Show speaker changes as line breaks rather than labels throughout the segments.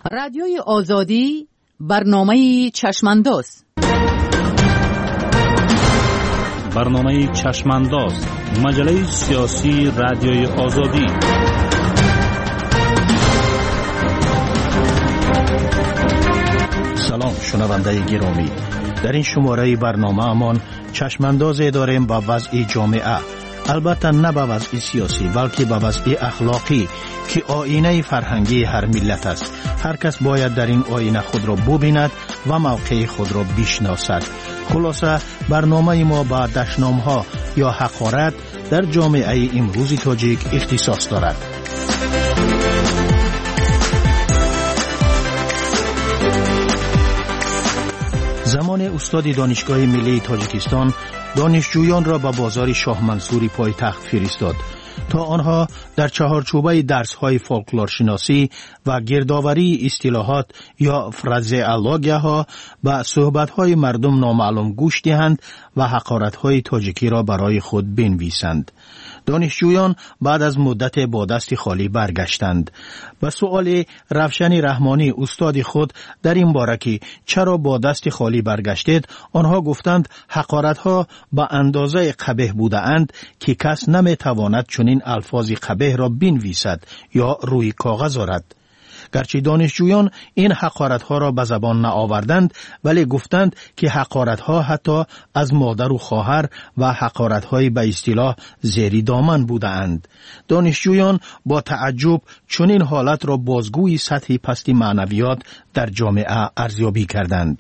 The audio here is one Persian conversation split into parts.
رادیوی آزادی برنامه چشمانداز.
برنامه چشمانداز، مجله سیاسی رادیوی آزادی.
سلام شنونده گرامی، در این شماره برنامه امان چشمانداز داریم با وضع جامعه، البته نه به وضع سیاسی بلکه به وضع اخلاقی که آینه فرهنگی هر ملت است. هر کس باید در این آینه خود را ببیند و موقع خود را بشناسد. خلاصه برنامه ما با دشنام‌ها یا حقارت در جامعه امروزی تاجیک اختصاص دارد. زمان استاد دانشگاه ملی تاجیکستان دانشجویان را به بازار شاه منصوری پایتخت فرستاد تا آنها در چهارچوبه درس‌های فولکلورشناسی و گردآوری اصطلاحات یا فرازئولوژی‌ها به صحبت‌های مردم نامعلوم گوش دهند و حقارت‌های تاجیکی را برای خود بنویسند. دانشجویان بعد از مدت با دست خالی برگشتند. به سؤال روشن رحمانی استاد خود در این باره که چرا با دست خالی برگشتید، آنها گفتند حقارت‌ها به اندازه قبیح بودند که کس نمی‌تواند چنین الفاظ قبیح را بنویسد یا روی کاغذ آورد. گرچه دانشجویان این حقارت‌ها را به زبان نآوردند، ولی گفتند که حقارت‌ها حتی از مادر و خواهر و حقارت‌های به اصطلاح زیری دامن بودند. دانشجویان با تعجب چنین حالت را بازگوی سطح پست معنویات در جامعه ارزیابی کردند.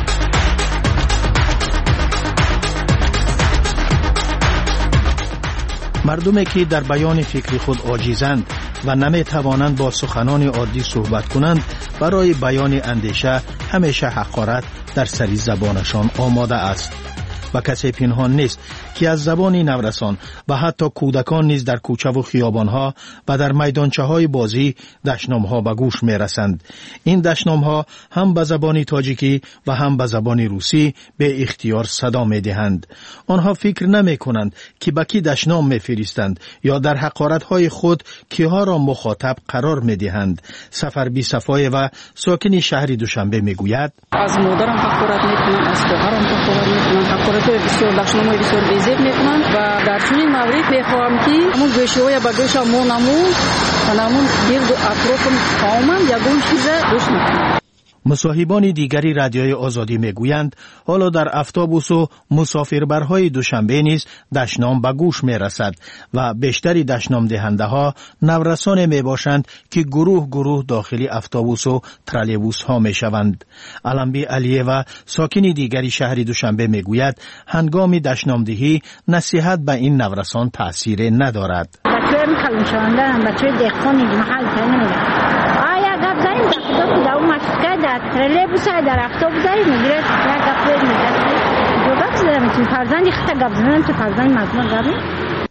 مردمی که در بیان فکر خود عاجزند و نمی توانند با سخنان عادی صحبت کنند، برای بیان اندیشه همیشه حقارت در سری زبانشان آماده است. و کسی پنهان نیست که از زبان نورسان و حتی کودکان نیز در کوچه و خیابانها و در میدانچه‌های بازی دشنام‌ها به گوش می‌رسند. این دشنام‌ها هم به زبان تاجیکی و هم به زبان روسی به اختیار صدا می‌دهند. آنها فکر نمی‌کنند که به کی دشنام می‌فرستند یا در حقارت‌های خود کیها را مخاطب قرار می‌دهند. سفر بی صفای و ساکن شهر دوشنبه می‌گوید:
از مادرم حقارت می‌کنم، از خواهرم حقارت می‌کنم، بسیار دشنام‌های بسیار بی‌زیب می‌کنند و در چنین مورد می‌خواهم که همون گوشه‌های به گوش ما نمون و نمون گرد و اطرافم تماماً یگون چیز گوش می‌کنم.
مصاحبان دیگری رادیوی آزادی میگویند حالا در اتوبوس و مسافربرهای دوشنبه نیز دشنام به گوش میرسد و بیشتری دشنام دهنده ها نورسان میباشند که گروه داخلی اتوبوس و ترالیبوس ها میشوند. علمبی علیه ساکن دیگری شهر دوشنبه میگوید هنگام دشنام دهی نصیحت به این نورسان تأثیر ندارد.
بچه‌های میخوانشاندن، بچه‌های دهقانی محل نمیدن. داریم در اون مشکل در ترلیبوس در اتوبوس داریم میگیره یک گپ میگه گفت زدم تو فرزند خطا گپ زدم تو فرزند مضمون داریم.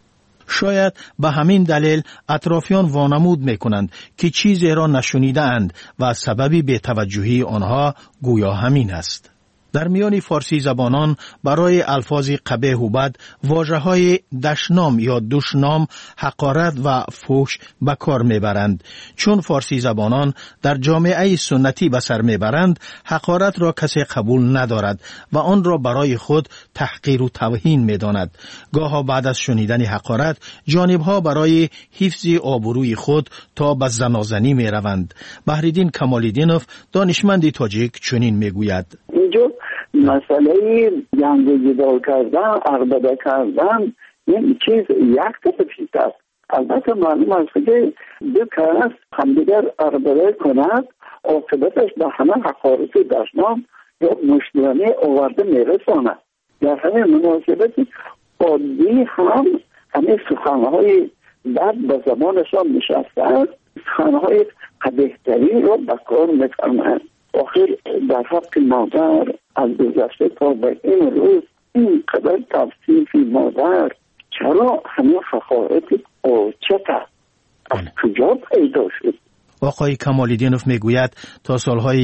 شاید به همین دلیل اطرافیان وانمود میکنند که چیزی را نشنیده اند و سببی بی‌توجهی آنها گویا همین است. در میان فارسی زبانان برای الفاظ قبیح و بد واژه‌های دشنام یا دشنام، حقارت و فحش به کار میبرند. چون فارسی زبانان در جامعه سنتی به سر میبرند، حقارت را کسی قبول ندارد و آن را برای خود تحقیر و توهین میداند. گاها بعد از شنیدن حقارت جانبها برای حفظ آبروی خود تا به زنازنی میروند. بحرالدین کمال‌الدینوف دانشمند تاجیک چنین میگوید:
مسئله جنگ و جدال کردن، عربده کردن این چیز یک طرفی است. البته معلوم است که دو کس همدیگر عربده کند عاقبتش به همه حقارت دشنام یا مشترانی آورده میرساند. در همین مناسبت عادی هم همه سخنهای بد به زبانشان نشسته است، سخنهای قبیح‌تری را به کار می‌فرمایند. آخر در حق مادر از گذشته تا به این روز این قدر توصیف مادر چرا همه حقارت قاچق از کجا پیدا شد؟
آقای کمال‌الدینوف میگوید تا سالهای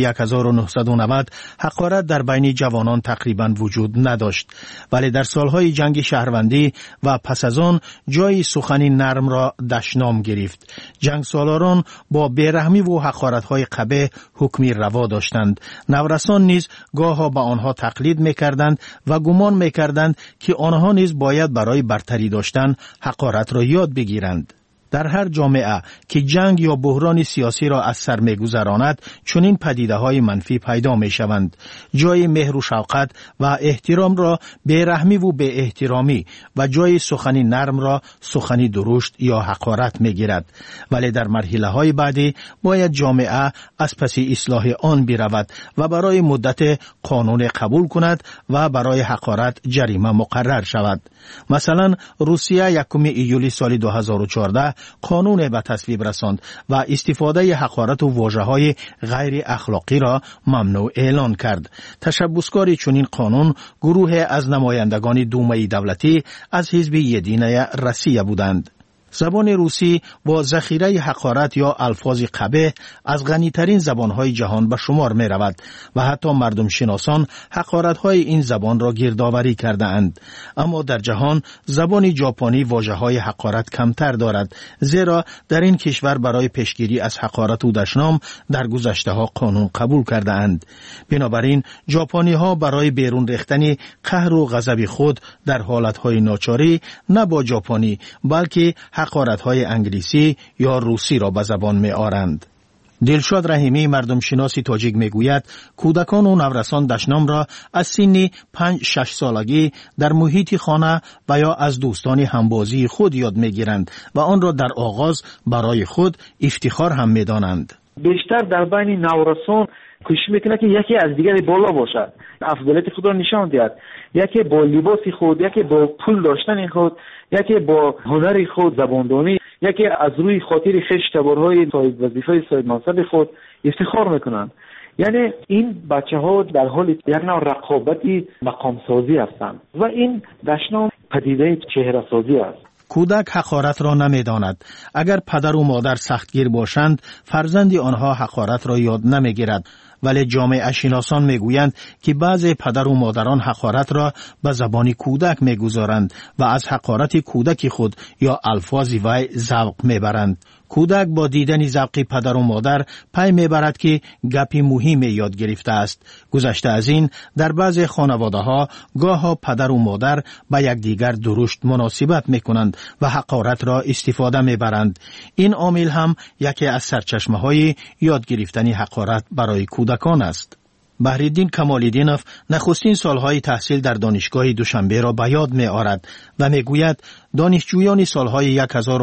1990 حقارت در بین جوانان تقریباً وجود نداشت، ولی در سالهای جنگ شهروندی و پس از آن جای سخنی نرم را دشنام گرفت. جنگ سالاران با بیرحمی و حقارت‌های قبیح حکمی روا داشتند. نورسان نیز گاه‌ها به آنها تقلید می‌کردند و گمان می‌کردند که آنها نیز باید برای برتری داشتن حقارت را یاد بگیرند. در هر جامعه که جنگ یا بحران سیاسی را از سر می‌گذراند، چنین پدیده‌های منفی پیدا می‌شوند. جای مهر و شفقت و احترام را بی‌رحمی و بی احترامی و جای سخنی نرم را سخنی درشت یا حقارت می‌گیرد. ولی در مرحله‌های بعدی باید جامعه از پس اصلاح آن برود و برای مدت قانون قبول کند و برای حقارت جریمه مقرر شود. مثلا روسیه 1 ایولی سال 2014 قانون به تصویب رساند و استفاده حقارت و واژه‌های غیر اخلاقی را ممنوع اعلان کرد. تشبثکار چنین قانون گروه از نمایندگان دومه دولتی از حزب یدینه روسیه بودند. زبان روسی با ذخیره حقارت یا الفاظ قبیح از غنی‌ترین زبان‌های جهان به شمار می‌رود و حتی مردم شناسان حقارت‌های این زبان را گردآوری کرده‌اند. اما در جهان زبان ژاپنی واژه‌های حقارت کمتر دارد، زیرا در این کشور برای پیشگیری از حقارت و دشنام در گذشته‌ها قانون قبول کرده‌اند. بنابراین ژاپنی‌ها برای بیرون ریختن قهر و غضب خود در حالت‌های ناچاری نه با ژاپنی بلکه حقارت‌های انگلیسی یا روسی را به زبان می‌آورند. دلشاد رحیمی مردم شناسی تاجیک میگوید کودکان و نورسان دشنام را از سن 5-6 سالگی در محیط خانه و یا از دوستان همبازی خود یاد میگیرند و آن را در آغاز برای خود افتخار هم میدانند.
بیشتر در بین نورسان کوشش میکنه که یکی از دیگری بالا باشد، افضلیت خود را نشان دهد، یکی با لباس خود، یکی با پول داشتن خود، یکی با هنر خود، زباندانی، یکی از روی خاطر خویش تبارهای صاحب وظیفه صاحب منصب خود افتخار میکنند. یعنی این بچه‌ها در حال یک نوع رقابتی مقام سازی هستند و این دشنام پدیده چهره سازی است.
کودک حقارت را نمی‌داند. اگر پدر و مادر سختگیر باشند، فرزند آنها حقارت را یاد نمی‌گیرد. ولی جامعه شناسان میگویند که بعضی پدر و مادران حقارت را به زبان کودک میگذارند و از حقارت کودک خود یا الفاظ وی ذوق میبرند. کودک با دیدن ذوق پدر و مادر پی میبرد که گپی مهم یاد گرفته است. گذشته از این در بعضی خانواده‌ها گاهی پدر و مادر با یکدیگر درشت مناسبت میکنند و حقارت را استفاده میبرند. این عامل هم یکی از سرچشمه‌های یاد گرفتن حقارت برای کودکان است. بهرالدین کمال‌الدینوف نخستین سالهای تحصیل در دانشگاه دوشنبه را به یاد می‌آورد و میگوید دانشجویان سالهای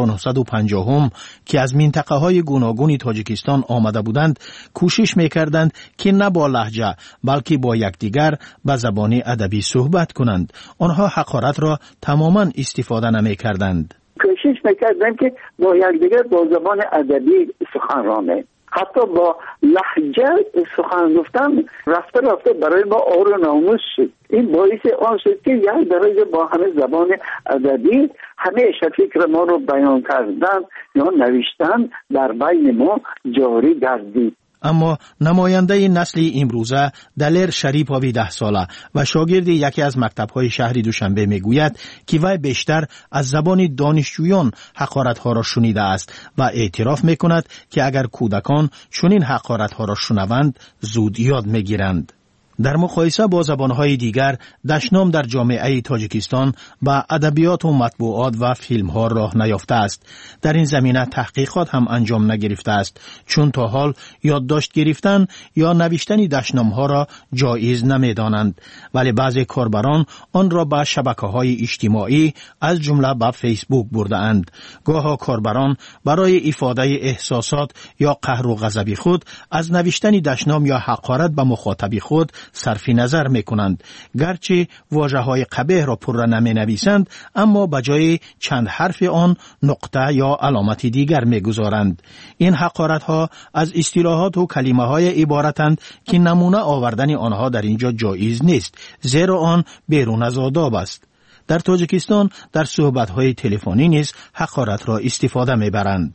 1950 که از منطقه‌های گوناگون تاجیکستان آمده بودند کوشش می‌کردند که نه با لهجه بلکه با یکدیگر به زبان ادبی صحبت کنند. آنها حقارت را تماماً استفاده نمی‌کردند.
کوشش می‌کردند که با یکدیگر با زبان ادبی سخن رانه، حتی با لهجه سخن گفتن رفته برای ما آر و ناموس شد. این باعث آن شد که یک درجه با همه زبان ادبی همیشه فکر ما رو بیان کردن یا نوشتن در بین ما جاری گردید.
اما نماینده نسل امروزه دلیر شریپاوی 10 ساله و شاگرد یکی از مکتب‌های شهر دوشنبه میگوید که وی بیشتر از زبان دانشجویان حقارت‌ها را شنیده است و اعتراف میکند که اگر کودکان چنین حقارت‌ها را شنوند زود یاد میگیرند. در مقایسه با زبانهای دیگر دشنام در جامعه تاجیکستان با ادبیات و مطبوعات و فیلمها راه نیافته است. در این زمینه تحقیقات هم انجام نگرفته است، چون تا حال یادداشت گرفتن یا نوشتن دشنامها را جایز نمیدانند، ولی بعضی کاربران آن را به شبکه‌های اجتماعی از جمله به فیسبوک برده اند. گاهی کاربران برای افاده احساسات یا قهر و غضب خود از نوشتن دشنام یا حقارت به مخاطب خود صرف نظر میکنند. گرچه واژه‌های قبیح را پر نمی نویسند، اما به جای چند حرف آن نقطه یا علامت دیگر میگذارند. این حقارت‌ها از اصطلاحات و کلمه‌های عبارتند که نمونه آوردن آنها در اینجا جایز نیست، زیرا آن بیرون از آداب است. در تاجیکستان در صحبت‌های تلفنی نیز حقارت را استفاده میبرند.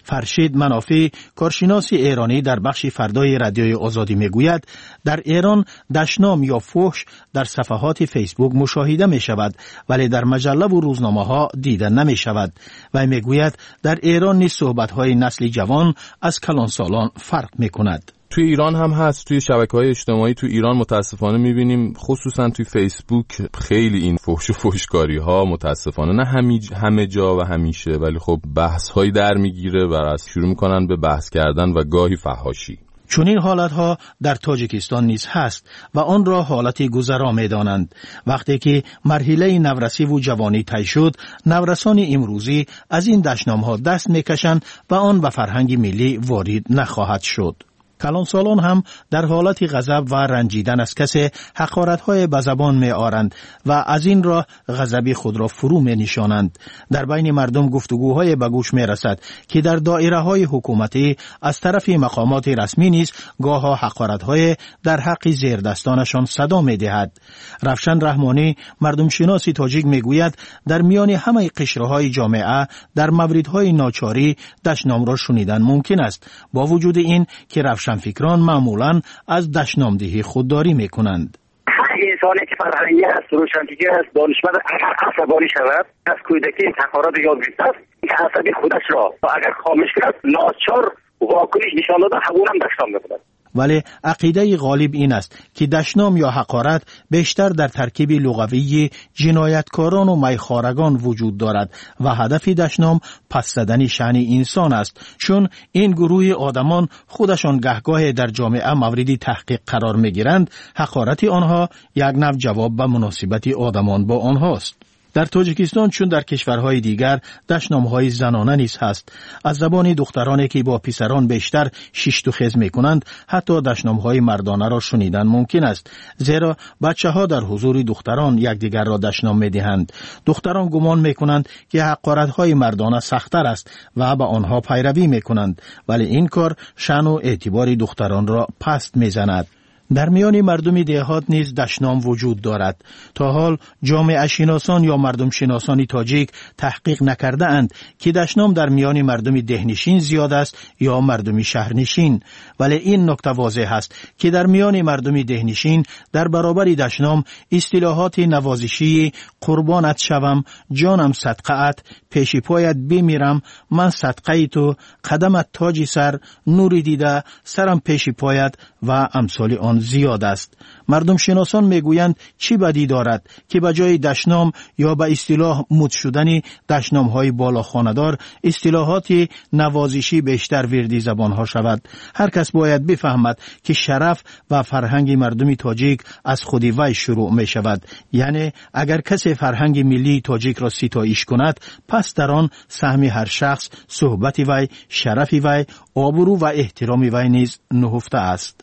فرشید منافی کارشناس ایرانی در بخش فردای رادیوی آزادی میگوید در ایران دشنام یا فحش در صفحات فیسبوک مشاهده می شود ولی در مجله و روزنامه ها دیده نمی شود و میگوید در ایران نیز صحبت های نسل جوان از کلانسالان فرق می کند.
توی ایران هم هست، توی شبکه‌های اجتماعی توی ایران متاسفانه می‌بینیم خصوصا توی فیسبوک خیلی این فحش و فحشکاری‌ها متاسفانه نه همه جا و همیشه ولی خب بحث‌هایی در میگیره و از شروع می‌کنن به بحث کردن و گاهی فحاشی.
چون این حالتها در تاجیکستان نیز هست و آن را حالتی گذرا می‌دانند. وقتی که مرحله نورسی و جوانی طی شد، نورسان امروزی از این دشنام‌ها دست می‌کشند و آن به فرهنگ ملی وارد نخواهد شد. کلانسالان هم در حالت غضب و رنجیدن از کسی حقارت‌های به زبان می‌آورند و از این راه غضب خود را فرو می‌نشانند. در بین مردم گفتگوهای به گوش می‌رسد که در دایره‌های حکومتی از طرف مقامات رسمی نیز گاه‌ها حقارت‌های در حق زیردستانشان صدا می‌دهد. رفشن رحمانی مردم شناسی تاجیک می‌گوید در میان همه قشرهای جامعه در موردهای ناچاری دشنام را شنیدن ممکن است، با وجود این که فکران معمولاً از دشنامدهی خودداری میکنند.
هر انسانی که فرهنگی است، روشنفکر است، دانشمند اگر عصبانی شود از کودکی تفارات یاد گرفته است که عصبی خودش را اگر خاموش کرد ناچار واکنش نشان داده همون هم دشنام میکند.
ولی عقیده غالب این است که دشنام یا حقارت بیشتر در ترکیب لغوی جنایتکاران و میخوارگان وجود دارد و هدف دشنام پس زدن شأن انسان است، چون این گروه آدمان خودشان گهگاه در جامعه مورد تحقیق قرار میگیرند. حقارت آنها یک نوع جواب به مناسبت آدمان با آنهاست. در تاجیکستان چون در کشورهای دیگر دشنام‌های زنانه نیز هست. از زبان دخترانی که با پسران بیشتر شیشت و خز می‌کنند حتی دشنام‌های مردانه را شنیدن ممکن است، زیرا بچه‌ها در حضور دختران یکدیگر را دشنام می‌دهند. دختران گمان می‌کنند که حقارت‌های مردانه سخت‌تر است و به آنها پیروی می‌کنند، ولی این کار شأن و اعتبار دختران را پست می‌زند. در میان مردم دهات نیز دشنام وجود دارد. تا حال جامعه شناسان یا مردم شناسان تاجیک تحقیق نکرده اند که دشنام در میان مردم دهنشین زیاد است یا مردم شهرنشین، ولی این نکته واضح است که در میان مردم دهنشین در برابر دشنام اصطلاحات نوازشی قربانت شوم، جانم صدقه‌ات، پیش پایت بمیرم، من صدقه تو، قدمت تاج سر، نوری دیده، سرم پیش پایت و امثال آن زیاد است. مردم شناسان میگویند چی بدی دارد که به جای دشنام یا به اصطلاح مد شدن دشنام های بالا خانه‌دار اصطلاحات نوازشی بیشتر وردی زبان ها شود. هر کس باید بفهمد که شرف و فرهنگ مردم تاجیک از خود وی شروع می شود. یعنی اگر کسی فرهنگ ملی تاجیک را ستایش کند، پس در آن سهم هر شخص، صحبت وی، شرف وی، آبرو و احترام وی نیز نهفته است.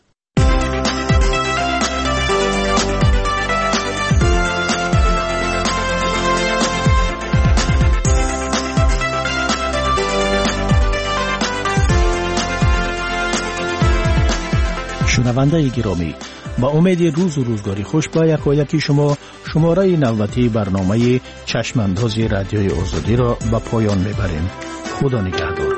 شنونده گرامی، با امید روز و روزگاری خوش با یکی شما شماره نوبتی برنامه چشمانداز رادیوی آزادی را به پایان میبریم. خدا نگهدار.